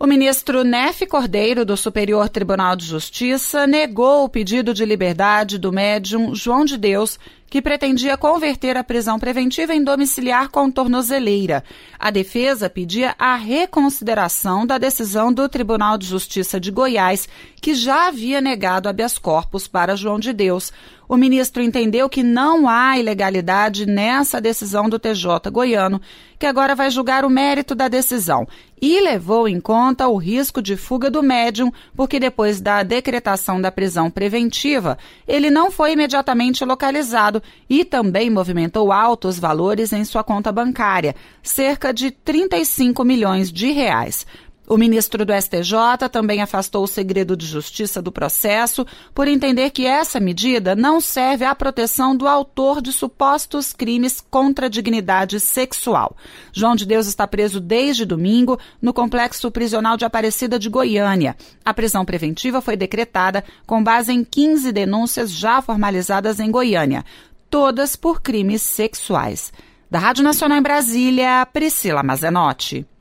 O ministro Nefe Cordeiro, do Superior Tribunal de Justiça, negou o pedido de liberdade do médium João de Deus, que pretendia converter a prisão preventiva em domiciliar com tornozeleira. A defesa pedia a reconsideração da decisão do Tribunal de Justiça de Goiás, que já havia negado habeas corpus para João de Deus. O ministro entendeu que não há ilegalidade nessa decisão do TJ goiano, que agora vai julgar o mérito da decisão, e levou em conta o risco de fuga do médium, porque depois da decretação da prisão preventiva, ele não foi imediatamente localizado e também movimentou altos valores em sua conta bancária, cerca de 35 milhões de reais. O ministro do STJ também afastou o segredo de justiça do processo por entender que essa medida não serve à proteção do autor de supostos crimes contra a dignidade sexual. João de Deus está preso desde domingo no complexo prisional de Aparecida de Goiânia. A prisão preventiva foi decretada com base em 15 denúncias já formalizadas em Goiânia, todas por crimes sexuais. Da Rádio Nacional em Brasília, Priscila Mazenotti.